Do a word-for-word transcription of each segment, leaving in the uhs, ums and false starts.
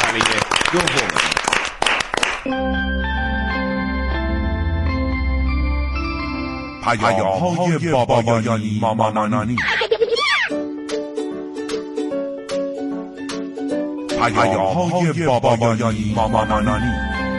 مرحله دوم. پیام‌های بابایانی مامانانی. پیام‌های بابایانی مامانانی.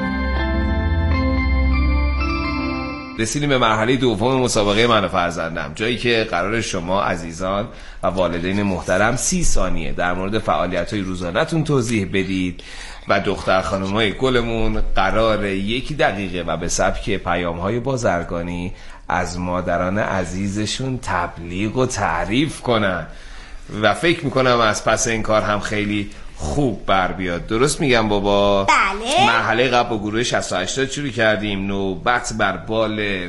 رسیدیم به مرحله دوم مسابقه من و فرزندم، جایی که قرار شما عزیزان و والدین محترم سی ثانیه در مورد فعالیت‌های روزانه‌تون توضیح بدید و دختر خانم‌های گلمون قرار یک دقیقه و به سبک پیام‌های بازرگانی از مادران عزیزشون تبلیغ و تعریف کنن و فکر میکنم از پس این کار هم خیلی خوب بر بیاد. درست میگم بابا؟ بله. مرحله قبل با گروه شصت و هشتاد شروع کردیم، نوبت بر بال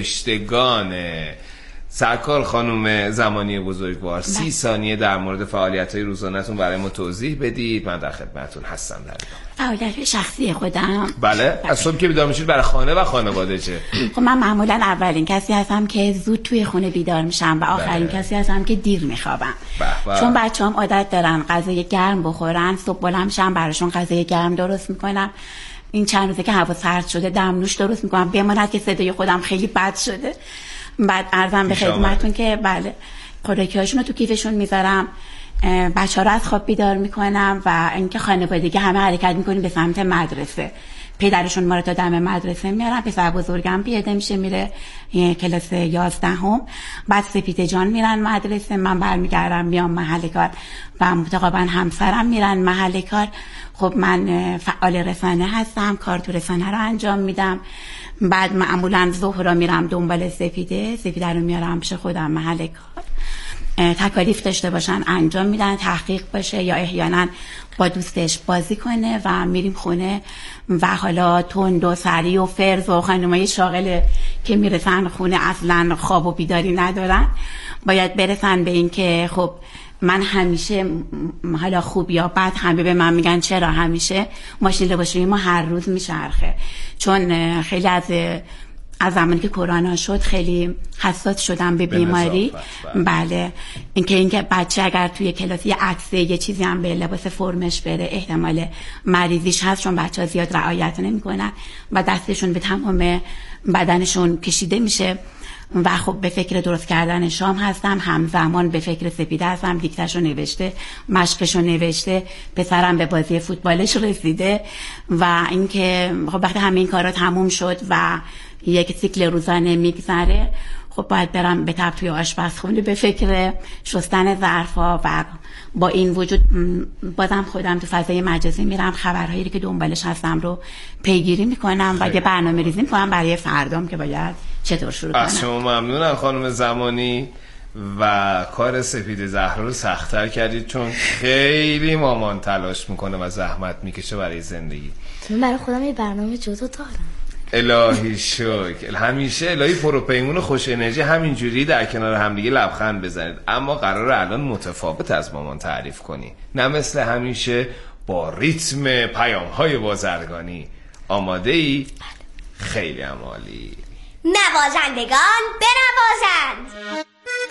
فرشتگانه. سرکار خانم زمانی بزرگوار، سی ثانیه در مورد فعالیت‌های روزانه‌تون برای ما توضیح بدید. من در خدمتتون هستم. در فعالیت شخصی خودم؟ بله. از صبح که بیدار میشید برای خانه و خانواده چه؟ خب من معمولا اولین کسی هستم که زود توی خونه بیدار میشم و آخرین بله. کسی هستم که دیر میخوابم. چون بچه‌ام عادت دارن غذای گرم بخورن، صبح بلند میشم براشون غذای گرم درست میکنم. این چند روزه که هوا سرد شده دمنوش درست میکنم بماند که صدای خودم خیلی بد شده. بعد عرضم به خدمتتون که بله خوراکی‌هاشون رو تو کیفشون میذارم، بچه‌ها رو از خواب بیدار میکنم و اینکه خانوادگی همه حرکت میکنیم به سمت مدرسه. پدرشون ما رو تا دم مدرسه میارن، پسر بزرگم پیاده میشه میره کلاس یازدهم. بعد سپیده جان میرن مدرسه، من برمیگردم میام محل کار و متقابلا همسرم میرن محل کار. خب من فعال رسانه هستم، کار تو رسانه رو انجام میدم. بعد معمولا ظهر میرم دنبال سپیده، سپیده رو میارم پیش خودم محل کار. تکالیف داشته باشن انجام میدن، تحقیق باشه یا احیانا با دوستش بازی کنه و میریم خونه و حالا تند و سری و فرز و خانمای شاغل که میرسن خونه اصلا خواب و بیداری ندارن، باید برسن به این که خب من همیشه حالا خوب یا بد همه به من میگن چرا همیشه ماشین لباسشویی ما هر روز میچرخه. چون خیلی از از زمانی که کرونا شد خیلی حساس شدم به بیماری. بله اینکه اینکه بچه اگر توی کلاس یه عکسه یه چیزی هم به لباس فرمش بره احتمال مریضیش هست، چون بچه‌ها زیاد رعایت نمی‌کنن و دستشون به تمام بدنشون کشیده میشه. و خب به فکر درست کردن شام هستم، همزمان به فکر سپیده هستم، دیکته‌شو نوشته، مشقشو نوشته، پسرم به بازی فوتبالش رسیده و اینکه خب وقتی همه این کارا تموم شد و یک سیکل روزانه میگذره، خب باید برم به تب توی آشپزخونه به فکر شستن ظرفا و با این وجود بازم خودم تو فضای مجازی میرم خبرهایی که دنبالش هستم رو پیگیری میکنم و یه برنامه ریزی میکنم برای فردام که باید چطور شروع کنم. از شما ممنونم خانم زمانی و کار سپیده زهرا رو سخت‌تر کردید چون خیلی مامان تلاش میکنه و زحمت میکشه برای زندگی. من برای خودم یه برنامه جدا دارم. الهی شکر. همیشه الهی پروپیمون خوش انرژی همینجوری در کنار همدیگه لبخند بزنید، اما قراره الان متفاوت از مامان تعریف کنی، نه مثل همیشه با ریتم پیام‌های بازرگانی. آماده ای؟ خیلی عالی. نوازندگان بنوازند.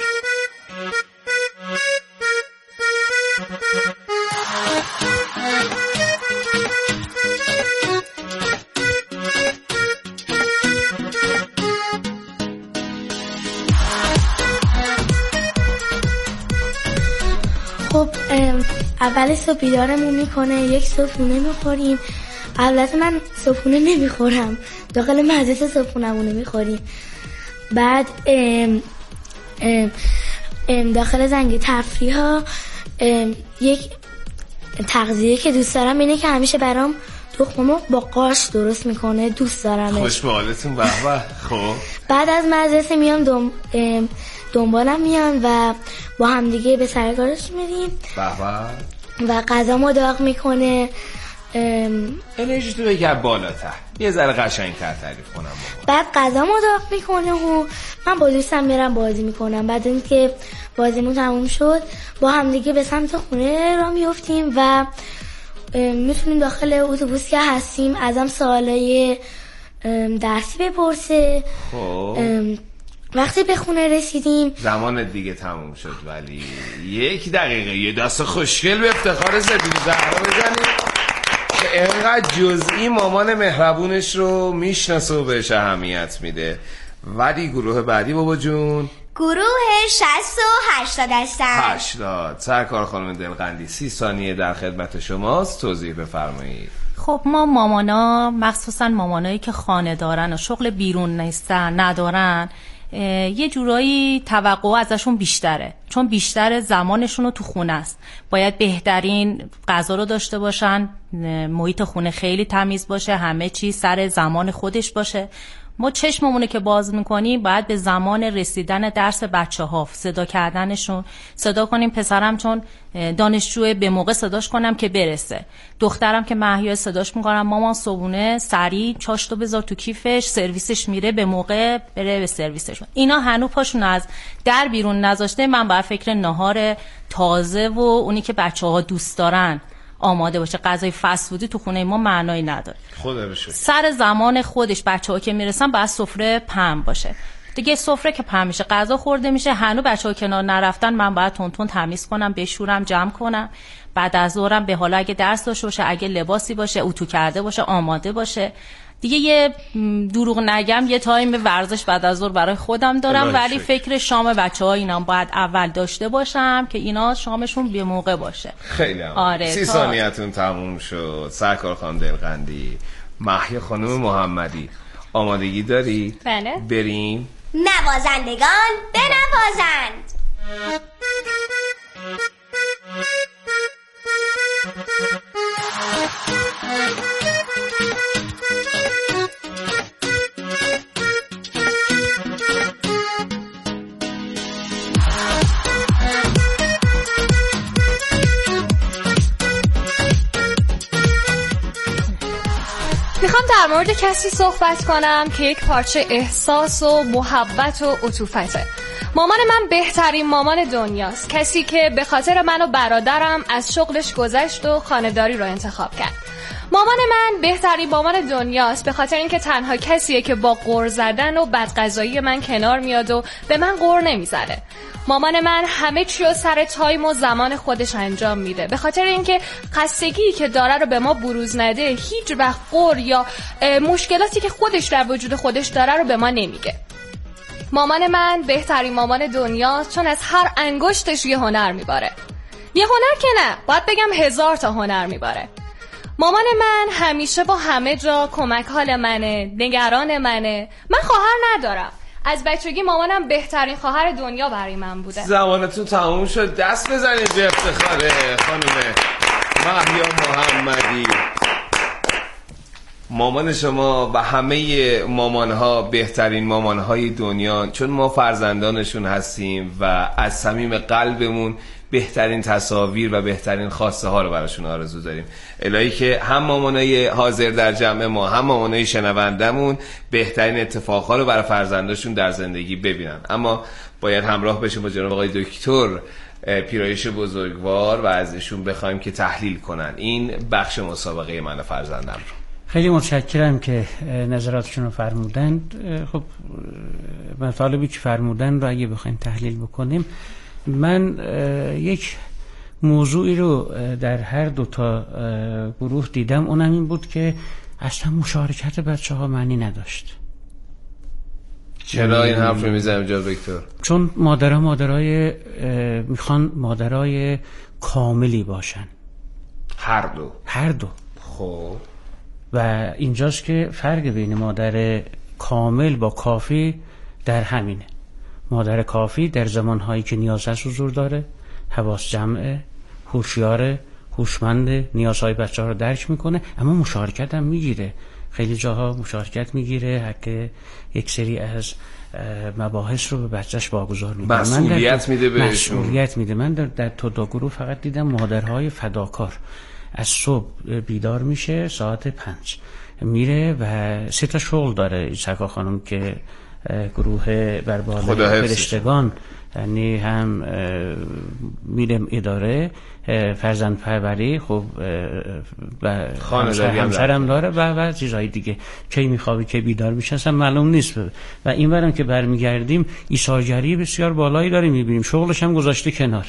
خب اول صبح بیدارمون میکنه، یک صبحونه میخوریم. البته من صبحونه نمیخورم، داخل مدرسه صبحونمونه میخوریم. بعد ام ام ام داخل زنگ تفریح ها یک تغذیه که دوست دارم اینه که همیشه برام تخم با قاش درست میکنه، دوست دارم. خوش به حالتون. به به. خب بعد از مدرسه میام دم دنبالم میان و با هم دیگه به سر کارش میریم. به به. و غذا ما داغ میکنه. انرژی تو بگیر بالاتر، یه ذره قشنگ‌تر تعریف کنم بابا. بعد غذا ما داغ میکنه و من با دوستم میرم بازی میکنم. بعد اینکه بازیمون تموم شد با هم دیگه به سمت خونه را میافتیم و میتونیم داخل اتوبوس که هستیم ازم سوالای درسی بپرسه. خب وقتی به خونه رسیدیم زمان دیگه تموم شد، ولی یک دقیقه یه دست خوشگل به افتخار سپیده زهرا بزنید. اینقدر جزئی مامان مهربونش رو میشناسه و بهش اهمیت میده. ولی گروه بعدی بابا جون؟ گروه شصت و هشتاد هستن. هشتاد. سرکار خانم دلقندی سی ثانیه در خدمت شماست، توضیح بفرمایید. خب ما مامانا، مخصوصا مامانایی که خانه دارن و شغل بیرون نیستن ندارن، یه جورایی توقع ازشون بیشتره، چون بیشتر زمانشون رو تو خونه است. باید بهترین غذا رو داشته باشن، محیط خونه خیلی تمیز باشه، همه چی سر زمان خودش باشه. ما چشممونه که باز میکنیم باید به زمان رسیدن درس بچه ها، صدا کردنشون صدا کنیم. پسرم چون دانشجوه به موقع صداش کنم که برسه، دخترم که مهیا صداش میکنم مامان صبونه سریع چاشتو بذار تو کیفش، سرویسش میره به موقع بره به سرویسشون. اینا هنو پاشون از در بیرون نذاشته. من باید فکر نهار تازه و اونی که بچه ها دوست دارن آماده باشه. غذای فست فودی تو خونه ما معنایی نداره. خدا رو شکر. سر زمان خودش بچه‌ها که میرسن بعد سفره پهن باشه. دیگه سفره که پهن میشه غذا خورده میشه، هنو بچه‌ها کنار نرفتن من باید تون تون تمیز کنم، بشورم، جمع کنم. بعد از ظهرم به حالا اگه درس داشته باشه، اگه لباسی باشه، اتو کرده باشه، آماده باشه. دیگه یه دروغ نگم یه تایم ورزش بعد از ظهر برای خودم دارم، ولی فکر شام بچه‌ها اینا باید اول داشته باشم که اینا شامشون به موقع باشه. خیلی هم. آره سی ثانیه‌تون تموم شد. سرکار خانم دلقندی. مهیا خانم محمدی آمادگی داری؟ بله. بریم. نوازندگان بنوازند. میخوام در مورد کسی صحبت کنم که یک پارچه احساس و محبت و عطوفته. مامان من بهترین مامان دنیاست، کسی که به خاطر من و برادرم از شغلش گذشت و خانه‌داری رو انتخاب کرد. مامان من بهترین مامان دنیاست به خاطر اینکه تنها کسیه که با غر زدن و بدغذایی من کنار میاد و به من غر نمیزنه. مامان من همه چی رو سر تایم و زمان خودش انجام میده، به خاطر اینکه خستگی که داره رو به ما بروز نده، هیچ وقت غر یا مشکلاتی که خودش در وجود خودش داره رو به ما نمیگه. مامان من بهترین مامان دنیاست چون از هر انگشتش یه هنر میباره. یه هنر که نه، باید بگم هزار تا هنر میباره. مامان من همیشه با همه جا کمک حال منه، نگران منه. من خواهر ندارم، از بچگی مامانم بهترین خواهر دنیا برای من بوده. زمانتون تموم شد، دست بزنید به افتخار خانم مهیا محمدی. مامان شما و همه مامانها بهترین مامانهای دنیا، چون ما فرزندانشون هستیم و از صمیم قلبمون بهترین تصاویر و بهترین خواسته ها رو براشون آرزو داریم. الهی که هم مامانای حاضر در جمع ما هم مامانای شنوندمون بهترین اتفاقها رو برای فرزنداشون در زندگی ببینن. اما باید همراه بشیم با جناب آقای دکتر پیرایش بزرگوار و ازشون بخوایم که تحلیل کنن این بخش مسابقه من و فرزندم رو. خیلی متشکرم که نظراتشون رو فرمودند. خب مطالبی که فرمودن رو اگه بخوایم تحلیل بکنیم، من یک موضوعی رو در هر دو تا گروه دیدم، اونم این بود که اصلا مشارکت بچه ها معنی نداشت. چرا این حرف رو میزنم جا دکتر؟ چون مادرها مادرای میخوان مادرای کاملی باشن، هر دو هر دو خب و اینجاست که فرق بین مادر کامل با کافی در همینه. مادر کافی در زمانهایی که نیاز هست حضور داره، حواس جمعه، هوشیاره، هوشمنده، نیازهای بچه ها رو درک میکنه، اما مشارکت هم میگیره. خیلی جاها مشارکت میگیره، حق یک سری از مباحث رو به بچهش واگذار میکنه، مسئولیت میده بهشون. مسئولیت میده. من در, در تو دو گروه فقط دیدم مادرهای فداکار از صبح بیدار میشه، ساعت پنج میره و سه تا شغل داره. سکا خانم که گروه بر بالای فرشتگان، یعنی هم میره اداره فرزند پروری، خب همسرم داره و و چیزهای دیگه، کی میخوابی که بیدار میشه اصلا معلوم نیست. و این برم که برمیگردیم ایثارگری بسیار بالایی داره میبینیم، شغلش هم گذاشته کنار،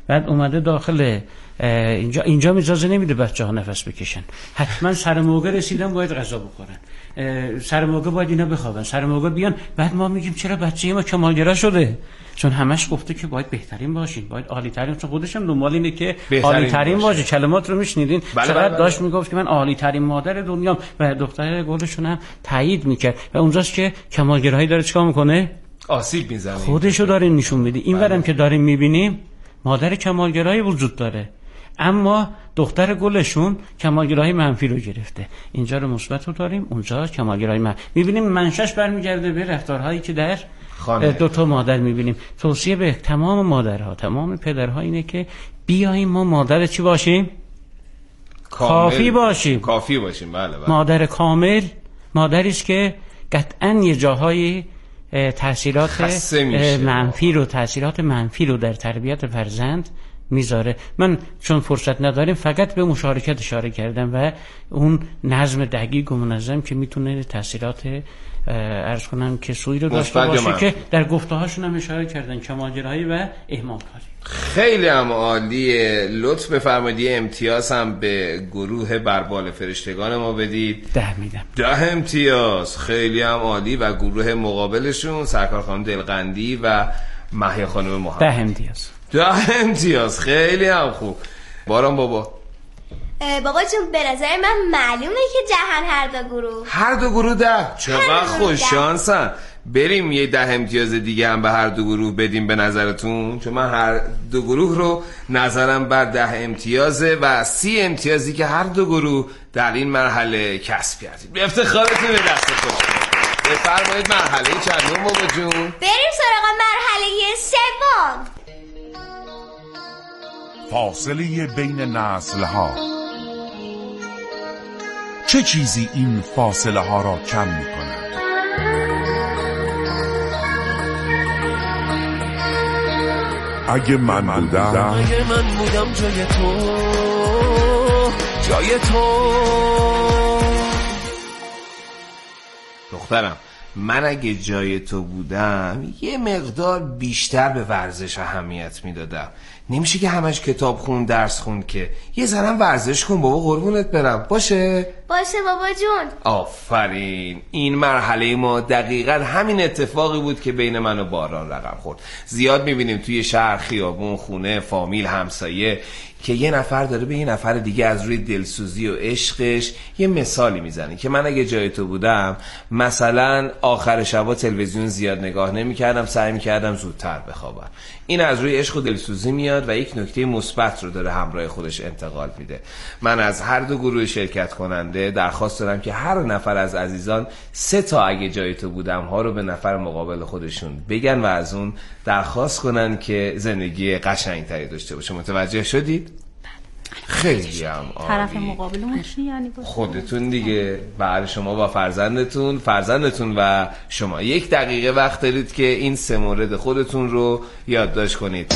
بعد اومده داخل اینجا اینجا اجازه نمیده بچه ها نفس بکشن، حتما سر موقع رسیدن باید غذا بخورن، سر موقع باید اینا بخوابن، سر موقع بیان. بعد ما میگیم چرا بچه ما کمالگرا شده؟ چون همش گفته که باید بهترین باشین، باید عالی ترین. چون خودش هم دنبال اینه که عالی ترین باشه. کلمات رو میشنیدین چقدر داشت میگفت که من عالی ترین مادر دنیام و دختر گلشون هم تایید میکرد. و اونجاست که کمالگرایی داره چیکار میکنه؟ آسیب میزنه. خودشو داره نشون میده. اینورم که داریم میبینیم مادر کمالگرایی وجود داره، اما دختر گلشون کمالگرایی منفی رو گرفته. اینجا رو مثبت رو داریم، اونجا کمالگرایی منفی. میبینیم منشأش برمیگرده به رفتارهایی که در خانه دو تا مادر میبینیم. توصیه به تمام مادرها، تمام پدرها اینه که بیاییم ما مادر چی باشیم؟ کافی باشیم. کافی باشیم. بله بله. مادر کامل مادری است که قطعاً یه جاهای تاثیرات منفی رو تاثیرات منفی رو در تربیت فرزند میذاره. من چون فرصت نداریم فقط به مشارکت اشاره کردم و اون نظم دقیق و منظم که میتونه تاثیرات عرض کنم که سوی رو داشته باشه که در گفته هاشون هم اشاره کردن، کمالگرایی و اهمالکاری. خیلی هم عالیه. لطف بفرمایید امتیاز هم به گروه بربال فرشتگان ما بدید. ده میدم. ده امتیاز. خیلی هم عالی. و گروه مقابلشون سرکار خانم دلقندی و مهیا خانم محمد. ده امتیاز. ده امتیاز. خیلی هم خوب. باران بابا. بابا جون به نظر من معلومه که جهان هر دو گروه هر دو گروه ده. چقدر خوش شانسن. بریم یه ده امتیاز دیگه هم به هر دو گروه بدیم به نظرتون، چون من هر دو گروه رو نظرم بر ده امتیازه و سی امتیازی که هر دو گروه در این مرحله کسب کردید. به افتخارتون به دست خودتون. بفرمایید مرحله چندم بابا جون؟ بریم سراغ مرحله سوم. فاصله بین نسل ها. چه چیزی این فاصله ها را کم می کند؟ اگه من بودم اگه من بودم جای تو جای تو دخترم، من اگه جای تو بودم یه مقدار بیشتر به ورزش اهمیت میدادم. نمیشه که همش کتاب خون درس خون، که یه ذرم ورزش کن بابا، قربونت برم. باشه؟ باشه بابا جون. آفرین. این مرحله ما دقیقا همین اتفاقی بود که بین من و باران رقم خورد. زیاد میبینیم توی شهر، خیابون، خونه، فامیل، همسایه که یه نفر داره به یه نفر دیگه از روی دلسوزی و عشقش یه مثالی میزنه که من اگه جای تو بودم مثلا آخر شبا تلویزیون زیاد نگاه نمی‌کردم، سعی می‌کردم زودتر بخوابم. این از روی عشق و دلسوزی میاد و یک نکته مثبت رو داره همراه خودش انتقال میده. من از هر دو گروه شرکت کننده درخواست دارم که هر نفر از عزیزان سه تا اگه جای تو بودم ها رو به نفر مقابل خودشون بگن و از اون درخواست کنن که زندگی قشنگتری داشته باشه. متوجه شدید؟ خیلی هم عالی. طرف مقابلمون چی یعنی باشه؟ خودتون دیگه. برای شما با فرزندتون، فرزندتون و شما یک دقیقه وقت دارید که این سه مورد خودتون رو یادداشت کنید.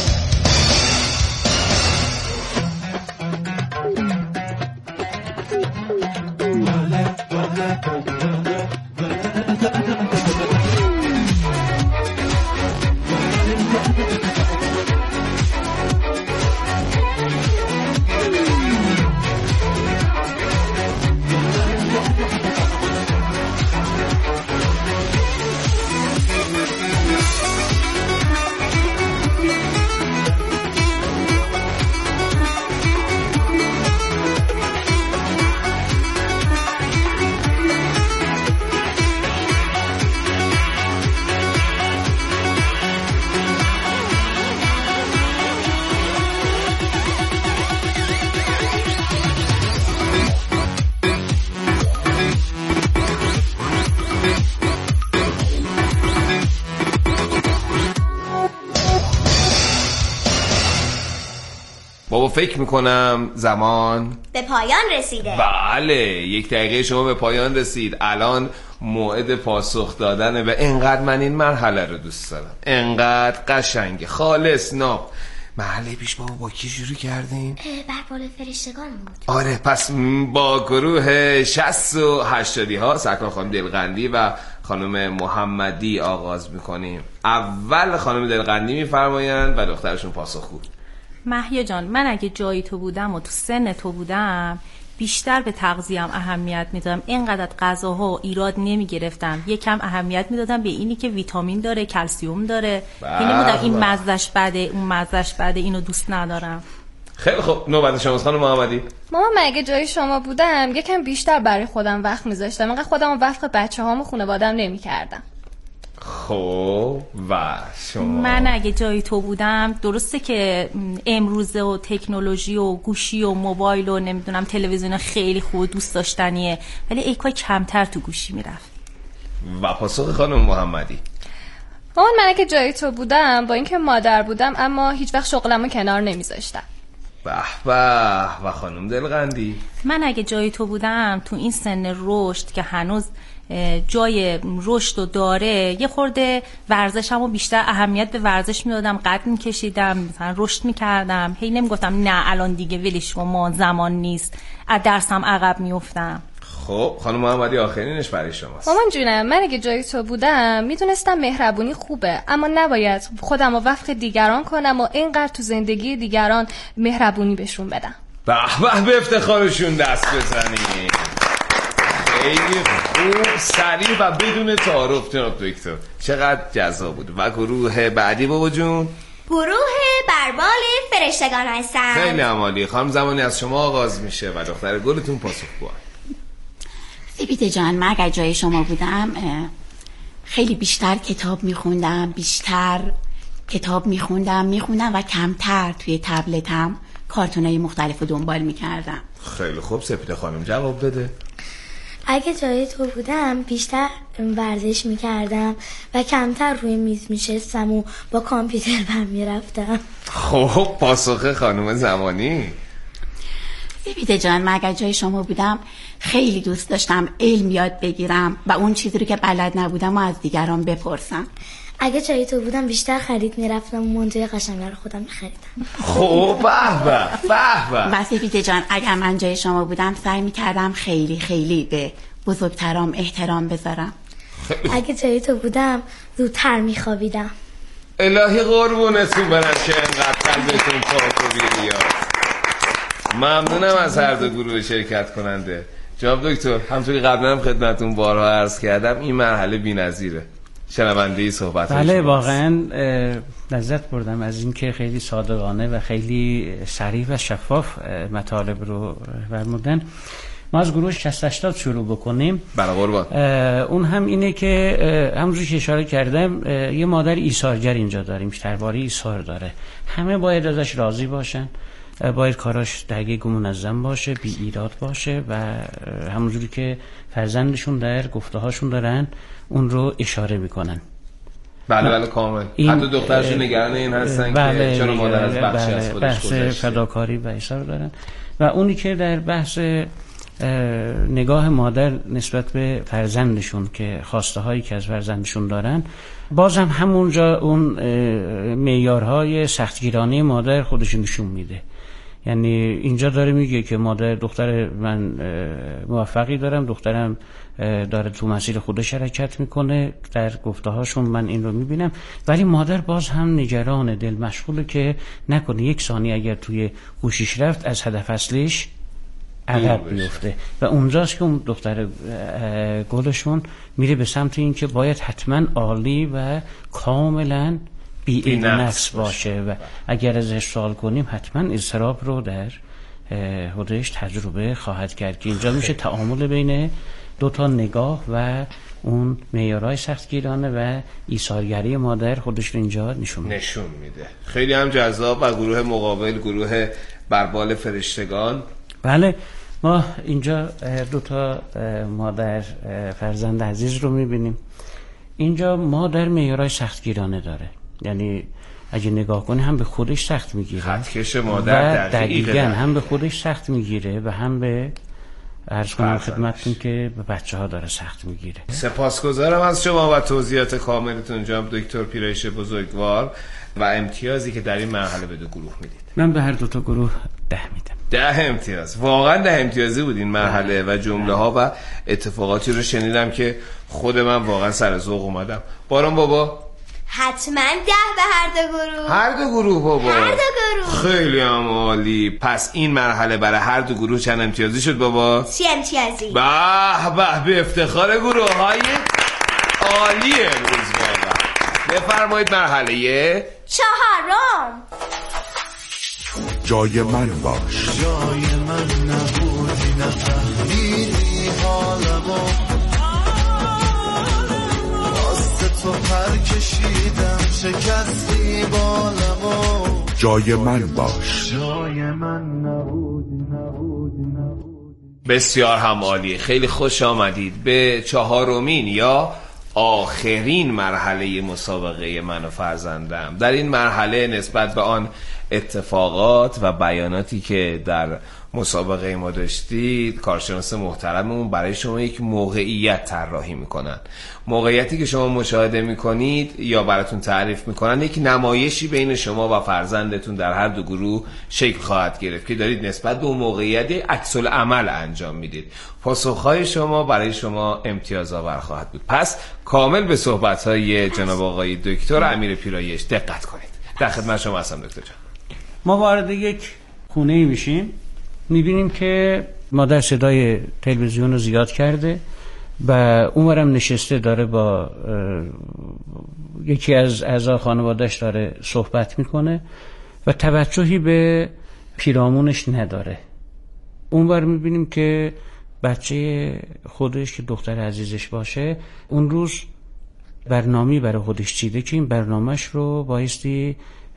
بابا فکر میکنم زمان به پایان رسیده. بله، یک دقیقه شما به پایان رسید. الان موعد پاسخ دادنه و انقدر من این مرحله رو دوست دارم، انقدر قشنگه، خالص ناب. مرحله پیش بابا با کی شروع کردیم؟ بربال فرشتگان بود. آره، پس با گروه شصت و هشتادی ها سرکار خانم دلقندی و خانم محمدی آغاز میکنیم. اول خانم دلقندی میفرمایند و دخترشون پاسخگو. مهیا جان، من اگه جای تو بودم و تو سن تو بودم بیشتر به تغذیه‌ام اهمیت میدادم. اینقدر غذاها ایراد نمیگرفتم، یکم اهمیت میدادم به اینی که ویتامین داره، کلسیوم داره. یعنی بودم این مزهش بده، اون مزهش بده، اینو دوست ندارم. خیلی خب، نوبت شماست خانم محمدی. ماما من اگه جای شما بودم یکم بیشتر برای خودم وقت میذاشتم، اینقدر خودم وقت بچه‌هام و خانواده‌ام نمی‌کردم. خب و شما؟ من اگه جای تو بودم، درسته که امروزه و تکنولوژی و گوشی و موبایل و نمیدونم تلویزیون خیلی خوب دوست داشتنیه، ولی ای کاش کمتر تو گوشی میرفت. و پاسخ خانم محمدی؟ مامان من اگه جای تو بودم با اینکه مادر بودم اما هیچ وقت شغلمو کنار نمیذاشتم. به به. و خانم دلقندی؟ من اگه جای تو بودم تو این سن رشد که هنوز جای رشد و داره، یه خورده ورزشمو بیشتر اهمیت به ورزش میدادم، قد میکشیدم، مثلا رشد میکردم، هی نمیگفتم نه الان دیگه ولش کن ما زمان نیست، از درسم عقب میافتم. خب خانم محمدی آخرینش برای شماست. مامان جونم من اگه جای تو بودم میدونستم مهربونی خوبه، اما نباید خودم و وقت دیگران کنم و اینقدر تو زندگی دیگران مهربونی بهشون بدم. به به، به افتخارشون دست بزنیم. خیلی خوب، سریع و بدون تعارف جناب دکتر. چقدر جذاب بود. و گروه بعدی بابا جون؟ گروه بربال فرشتگان هستن. خیلی عالی. خانم زمانی از شما آغاز میشه و دختر گلتون پاسخگو. سپیده جان، من اگر جای شما بودم خیلی بیشتر کتاب میخوندم، بیشتر کتاب میخوندم میخوندم و کمتر توی تبلتم کارتونای مختلف رو دنبال میکردم. خیلی خوب، سپیده خانم جواب بده. اگه جای تو بودم بیشتر ورزش میکردم و کمتر روی میز میشستم و با کامپیوتر برمیرفتم. خب پاسخ خانم زمانی؟ سپیده جان، من اگر جای شما بودم خیلی دوست داشتم علم یاد بگیرم و اون چیزی رو که بلد نبودم و از دیگران بپرسم. اگه جای تو بودم بیشتر خرید میرفتم و منتوی قشنگه رو خودم میخریدم. خب به به به به. و سپیده جان، اگر من جای شما بودم سعی میکردم خیلی خیلی به بزرگترام احترام بذارم. اگه جای تو بودم زودتر میخوابیدم. الهی قربونتون برم که انقدر قلبتون پاک و بی‌ریاست. ممنونم از هر دو گروه شرکت کننده. جناب دکتر، همونطوری قبلا هم خدمتتون بارها عرض کردم این مرحله بی‌نظیره. شنونده‌ای صحبت بله واقعا لذت بردم از اینکه خیلی صادقانه و خیلی صریح و شفاف مطالب رو فرمودن. ما از گروه شصت هشتاد شروع بکنیم. بله قربان. اون هم اینه که همونجوری که اشاره کردم یه مادر ایثارگر اینجا داریم، درباره ایثار داره. همه باید ازش راضی باشن، باید کاراش دقیق و منظم باشه، بی ایراد باشه و همونجوری که فرزندشون در گفته‌هاشون دارن اون رو اشاره میکنن. بله بله کامل. حتی دخترشون نگران این هستن بله که چرا مادر از بخشی بله از خودش بحث گذشته. فداکاری و ایثار دارن و اونی که در بحث نگاه مادر نسبت به فرزندشون که خواسته هایی که از فرزندشون دارن، بازم همونجا اون معیارهای سختگیرانه مادر خودش نشون میده. یعنی اینجا داره میگه که مادر دختر من موفقی دارم، دخترم داره تو مسیر خودش حرکت میکنه، در گفته‌هاشون من این رو میبینم، ولی مادر باز هم نگران، دل مشغوله که نکنه یک ثانیه اگر توی گوشیش رفت از هدف اصلیش عقب بیفته و اونجاست که اون دختر گلشون میره به سمت این که باید حتما عالی و کاملا بی نفس باشه و اگر ازش سوال کنیم حتما اضطراب رو در خودش تجربه خواهد کرد که اینجا میشه تعامل بین دو تا نگاه و اون معیارهای سختگیرانه و ایثارگری مادر خودش رو اینجا نشون میده. نشون میده. خیلی هم جذاب. و گروه مقابل گروه بربال فرشتگان؟ بله ما اینجا دو تا مادر فرزند عزیز رو میبینیم. اینجا مادر معیارهای سختگیرانه داره، یعنی اگه نگاه کنی هم به خودش سخت میگیره، خطکش مادر دقیقاً هم به خودش سخت میگیره و هم به عرض کنم خدمتتون که به بچه ها داره سخت میگیره. سپاسگزارم از شما و توضیحات کاملتون جناب دکتر پیرایش بزرگوار و امتیازی که در این مرحله به دو گروه میدید. من به هر دو تا گروه ده میدم. ده امتیاز. واقعا ده امتیازی بود این مرحله و جمله ها و اتفاقاتی رو شنیدم که خود من واقعا سر ذوق اومدم. باران بابا؟ حتما ده به هر دو گروه. هر دو گروه بابا. هر دو گروه. خیلی هم عالی. پس این مرحله برای هر دو گروه چند امتیازی شد بابا؟ سی امتیازی. به به به افتخار گروه های عالی امروز بابا. بفرمایید مرحله چهارم. جای من باش. جای من نبودی نفهمیدی حالمو، واسه تو پر کشیدم شکستی بالمو. جای من باش. جای من نبودی نبودی نبودی. بسیار هم عالی. خیلی خوش آمدید به چهارمین یا آخرین مرحله مسابقه من و فرزندم. در این مرحله نسبت به آن اتفاقات و بیاناتی که در مسابقه ما داشتید، کارشناس محترممون برای شما یک موقعیت طراحی میکنن. موقعیتی که شما مشاهده میکنید یا براتون تعریف میکنن یک نمایشی بین شما و فرزندتون در هر دو گروه شکل خواهد گرفت که دارید نسبت به اون موقعیت عکس العمل انجام میدید. پاسخهای شما برای شما امتیاز آور خواهد بود. پس کامل به صحبتهای جناب آقای دکتر امیر پیرایش دقت کنید. در خدمت شما هستم دکتر جان. ما وارد یک خونه میشیم، میبینیم که مادر صدای تلویزیون رو زیاد کرده و اونورم نشسته داره با یکی از اعضای خانواده‌اش داره صحبت میکنه و توجهی به پیرامونش نداره. اونور میبینیم که بچه خودش که دختر عزیزش باشه اون روز برنامه‌ای برای خودش چیده که این برنامهش رو بایستی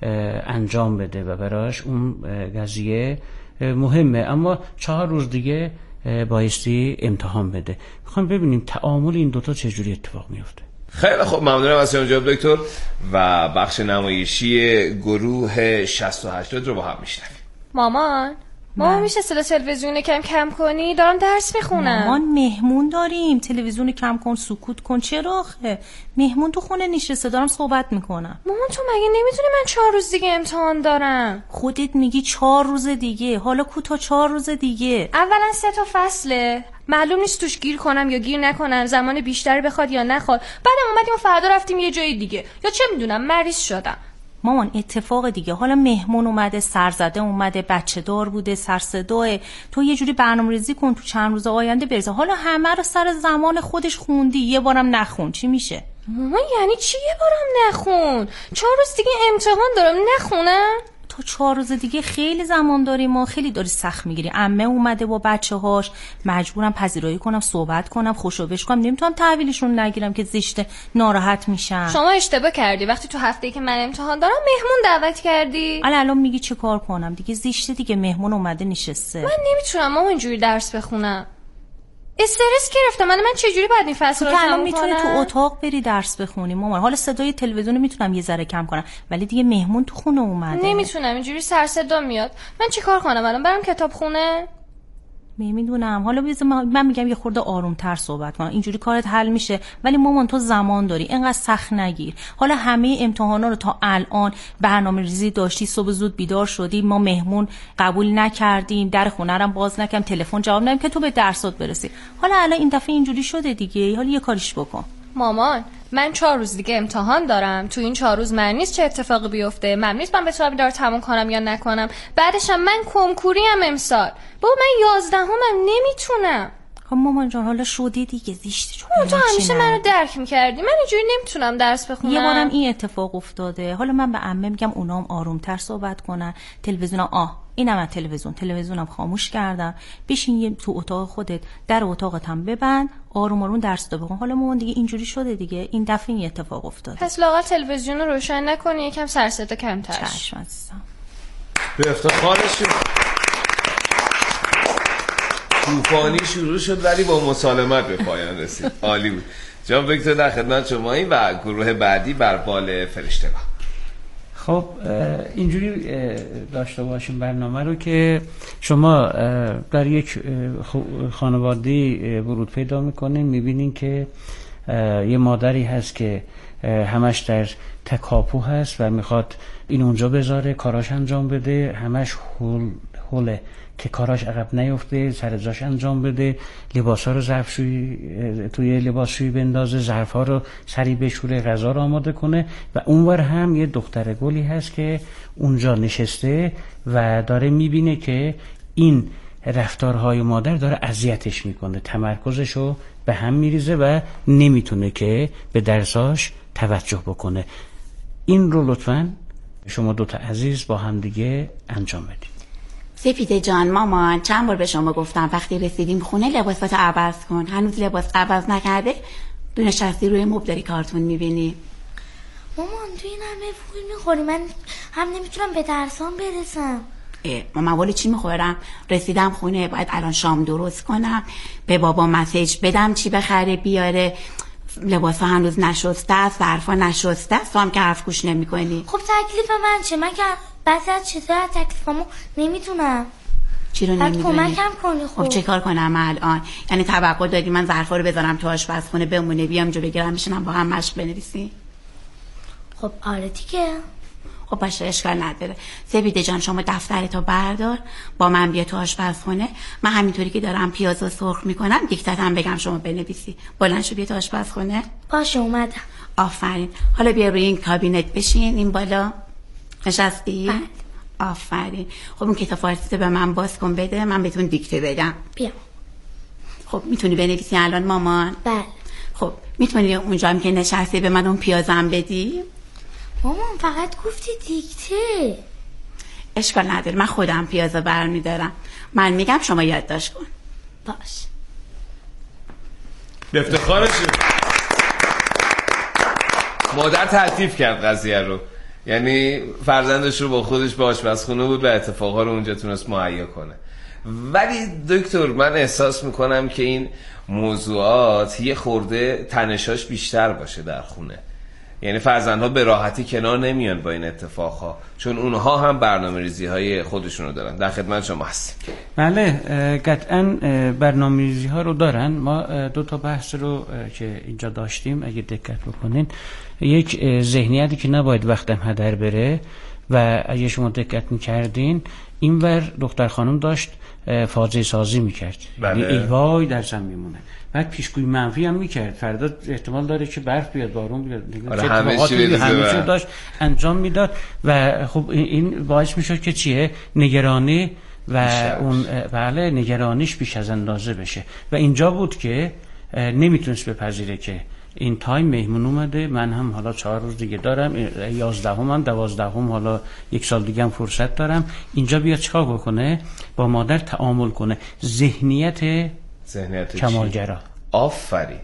انجام بده و براش اون قضیه مهمه، اما چهار روز دیگه بایستی امتحان بده. میخوام ببینیم تعامل این دوتا چجوری اتفاق میفته. خیلی خوب، ممنونم از شما جناب دکتر و بخش نمایشی گروه شصت و هشتاد رو با هم میشنویم. مامان مامان میشه صدا تلویزیون کم کم کنی؟ دارم درس میخونم. مامان مهمون داریم، تلویزیون کم کن، سکوت کن. چرا آخه؟ مهمون تو خونه نشسته، دارم صحبت میکنم. مامان تو مگه نمیدونی من چهار روز دیگه امتحان دارم؟ خودت میگی چهار روز دیگه، حالا کو تا چهار روز دیگه؟ اولا سه تا فصله، معلوم نیست توش گیر کنم یا گیر نکنم، زمان بیشتری بخواد یا نخواد. بعدم اومدیم و فردا رفتیم یه جای دیگه، یا چه میدونم مریض شدم. مامان اتفاق دیگه، حالا مهمون اومده، سرزده اومده، بچه دار بوده، سرصداه، تو یه جوری برنامه‌ریزی کن تو چند روز آینده برسه. حالا همه رو سر زمان خودش خوندی، یه بارم نخون، چی میشه؟ مامان یعنی چی یه بارم نخون؟ چهار روز دیگه امتحان دارم نخونم؟ تو چهار روز دیگه خیلی زمان داری، ما خیلی داری سخت میگیری. عمه اومده با بچه هاش، مجبورم پذیرایی کنم، صحبت کنم، خوشوبش کنم، نمیتونم تحویلشون نگیرم که زشته، ناراحت میشن. شما اشتباه کردی، وقتی تو هفته‌ای که من امتحان دارم مهمون دعوت کردی. الان الان میگی چه کار کنم دیگه؟ زشته دیگه، مهمون اومده نشسته. من نمیتونم مامان اینجوری درس بخونم، استرس گرفتم. من من چه جوری بعد این فصل رو تموم کنم؟ الان میتونی تو اتاق بری درس بخونی مامان. حالا صدای تلویزیون میتونم یه ذره کم کنم، ولی دیگه مهمون تو خونه اومده. نمیتونم، اینجوری سر صدا میاد. من چیکار کنم الان؟ برم کتاب خونه؟ نمیدونم. حالا بیزم من میگم یه خورده آرومتر صحبت کن، اینجوری کارت حل میشه. ولی مامان تو زمان داری، اینقدر سخت نگیر. حالا همه امتحانا رو تا الان برنامه‌ریزی داشتی، صبح زود بیدار شدی، ما مهمون قبول نکردیم، در خونه رو باز نکردیم، تلفن جواب ندادیم که تو به درسات برسی. حالا الان این دفعه اینجوری شده دیگه، حالا یه کاریش بکن. مامان من چهار روز دیگه امتحان دارم، تو این چهار روز من نیست چه اتفاقی بیفته، من نیست من به طور بیدار تموم کنم یا نکنم. بعدش هم من کنکوری ام امسال. بابا من یازدهم نمیتونم. خب مامان جان حالا شدی دیگه، زیشته. چون تو همیشه منو درک می‌کردی، من اینجوری نمیتونم درس بخونم. یه بارم این اتفاق افتاده. حالا من به عمه میگم اونام آرومتر صحبت کنن. تلویزیونم آه اینم از تلویزیون، تلویزیونم خاموش کردم. بشین یه تو اتاق خودت، در اتاقت هم ببند، آروم آروم درس تو بخون. حالا مامان دیگه اینجوری شده دیگه، این دفعه این اتفاق افتاده. پس لااقل تلویزیون رو روشن نکنی، یکم سر صدا کمتر. چشم عزیزم. به افتخارشون طوفانی شروع شد ولی با مسالمت به پایان رسید. عالی بود. جناب دکتر در خدمت شماییم و گروه بعدی بر بال فرشته با. خب اینجوری داشته باشیم برنامه رو که شما در یک خانواده ورود پیدا میکنین، میبینین که یه مادری هست که همش در تکاپو هست و میخواد این اونجا بذاره، کاراش انجام بده، همش هول ترهله که کاراش عقب نیفته، سر جاش انجام بده، لباسا رو ظرفشویی توی لباسشویی بندازه، ظرفا رو سریع بشوره، غذا رو آماده کنه. و اونور هم یه دختر گلی هست که اونجا نشسته و داره میبینه که این رفتارهای مادر داره اذیتش میکنه، تمرکزشو به هم میریزه و نمیتونه که به درساش توجه بکنه. این رو لطفاً شما دوتا عزیز با هم دیگه انجام بدید. سپیده جان، مامان چند بار به شما گفتم وقتی رسیدیم خونه لباساتو عوض کن، هنوز لباس عوض نکرده، دو نشستی روی مبل داری کارتون میبینی. مامان تو این همه پول میخوری، من هم نمیتونم به درسام برسم. مامان ولی چی میخورم؟ رسیدم خونه باید الان شام درست کنم، به بابا مسیج بدم چی بخره بیاره، لباس ها هنوز نشسته است، ظرفا نشسته است، تو هم که حرف گوش نمی کنی. خب تکلیف من چه؟ من که بعضی از چیزا تکلیفمو نمیتونم. چی رو نمیدونی؟ کمکم کنی. خب خب چه کار کنم الان؟ یعنی توقع داری من ظرفا رو بذارم تو آشپزخونه بمونه، بیام جو بگیرم بشینم با هم مشق بنویسی؟ خب آره دیگه. خب باشه اشکال نداره. سپیده جان شما دفترتو بردار با من بیا تو آشپزخونه، من همینطوری که دارم پیازو سرخ میکنم دیکتاتم بگم شما بنویسی. بلند شو بیا تو آشپزخونه. باشه اومدم. آفرین. حالا بیا روی این کابینت بشین، این بالا نشستی؟ بله. آفرین. خب اون کتاب فارسیتو به من باز کن بده، من بهتون دیکته بدم. بیا. خب میتونی بنویسی الان مامان؟ بله. خب میتونی اونجا هم که نشستی به من اون پیازم بدی؟ مامان فقط گفتی دیکته. اشکال نداره، من خودم پیازو برمیدارم، من میگم شما یادداشت کن. باش. به افتخارشون مادر تلطیف کرد قضیه رو، یعنی فرزندش رو با خودش به آشپزخونه بود و اتفاقا رو اونجا تونست مهیا کنه. ولی دکتر من احساس میکنم که این موضوعات یه خورده تنشاش بیشتر باشه در خونه، یعنی فرزندها به راحتی کنار نمیان با این اتفاقها، چون اونها هم برنامه‌ریزی های خودشونو دارن. در خدمت شما هستیم. بله قطعا برنامه‌ریزی ها رو دارن. ما دو تا بحث رو که اینجا داشتیم اگه دقت بکنین، یک ذهنیتی که نباید وقتم هدر بره و اگه شما دقت میکردین اینور دختر خانم داشت فاجعه سازی میکرد، یعنی ای وای در زن میمونه، بعد پیشگویی منفی هم میکرد، فردا احتمال داره که برف بیاد، بارون بیاد، آره همه چی همیشه داشت انجام میداد و خب این باعث میشد که چیه نگرانی و اون بله نگرانیش بیش از اندازه بشه و اینجا بود که نمیتونست بپذیره که این تایم مهمون اومده، من هم حالا چهار روز دیگه دارم، یازدهم هم دوازدهم حالا یک سال دیگه هم فرصت دارم، اینجا بیاد چیکار بکنه؟ با مادر تعامل کنه. ذهنیت ذهنیت کمالگرا. آفرین.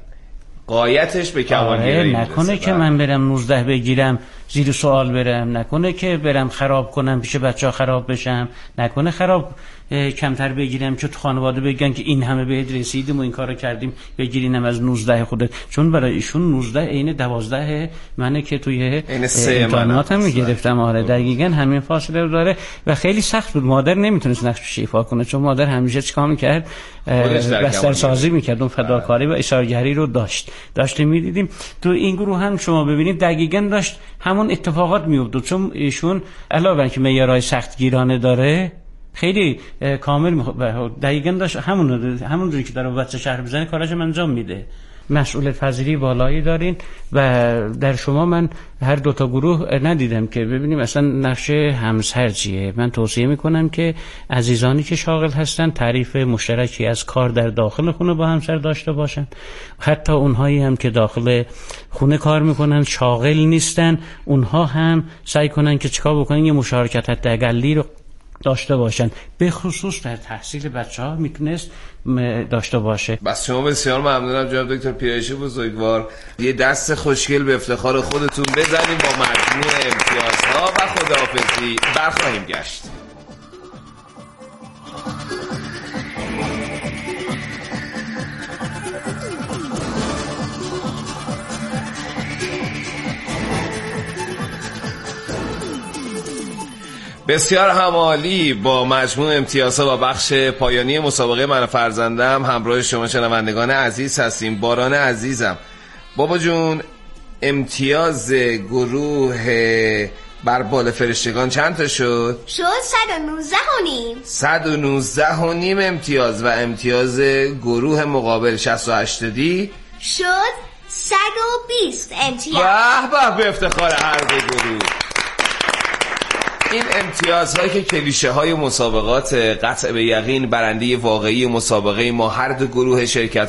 قایتش به کمالگرایی نکنه که من برم نوزده بگیرم زیر سوال برم، نکنه که برم خراب کنم پیش بچه ها خراب بشم، نکنه خراب کمتر بگیرم که تو خانواده بگن که این همه بهت رسیدیم و این کارو کردیم بگیرینم از نوزده خودت، چون برای ایشون نوزده عین دوازده منه که توی امتحانات هم میگرفتم. آره دقیقاً همین فاصله رو داره و خیلی سخت بود. مادر نمیتونست نقش ایفا کنه چون مادر همیشه چیکار میکرد؟ بستر سازی میکرد، اون فداکاری و اشاره‌گری رو داشت داشتیم میدیدیم. تو این گروه هم شما ببینید دقیقاً داشت همون اتفاقات میافتاد، چون ایشون علاوه بر اینکه معیارهای سختگیرانه داره خیلی کامل دقیقاً داشت همون همون جوری که داره بچه شهر بزنه کاراشو انجام میده. مسئولیت پذیری بالایی دارین و در شما من هر دو تا گروه ندیدم که ببینیم اصلا نقش همسر چیه. من توصیه میکنم که عزیزانی که شاغل هستن تعریف مشترکی از کار در داخل خونه با همسر داشته باشن، حتی اونهایی هم که داخل خونه کار میکنن شاغل نیستن اونها هم سعی کنن که چیکار بکنن یه مشارکت حداقلی رو داشته باشن، به خصوص در تحصیل بچه ها میتونست داشته باشه. بس شما بسیار ممنونم جناب دکتر پیرایشی بزرگوار. یه دست خوشگل به افتخار خودتون بزنیم با مجموع امتیازها و خداحافظی برخواهیم گشت. بسیار همالی با مجموع امتیازها و بخش پایانی مسابقه من و فرزندم همراه شما شنوندگان عزیز هستیم. باران عزیزم، بابا جون امتیاز گروه بر بال فرشتگان چند تا شد؟ شد صد و نوزده و نیم. صد و نوزده و نیم امتیاز و امتیاز گروه مقابل شصت و هشت دی شد صد و بیست امتیاز. به به به افتخار هر دو گروه. این امتیازهایی که کلیشه های مسابقات قطع به یقین برنده واقعی مسابقه ما هر دو گروه شرکت